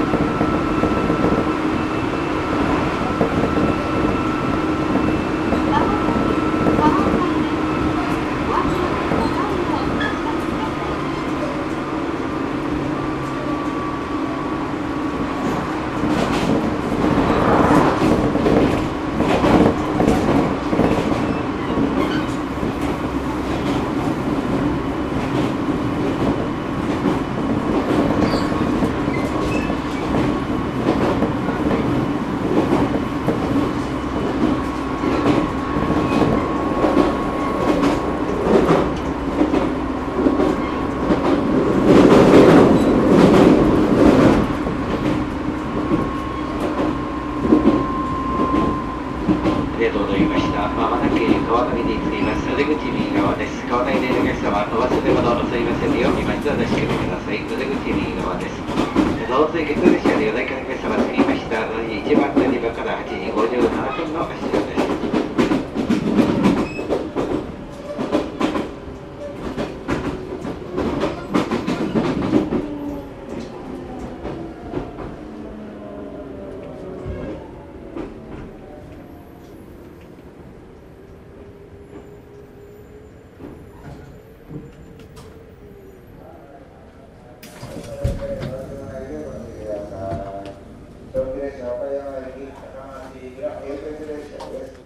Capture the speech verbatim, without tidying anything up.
りがとうございました。まもなく川上に着きます。お出口右側です。川内でのお客様、お忘れ物をなさいませんよう、今一度お確かめください。お出口右側です。どうぞ激列車でお出かけのお客様、着きました。ろくじいちばん乗り場からはちじごじゅうななふんの発車です。 岡山駅高松行きは併設列車です。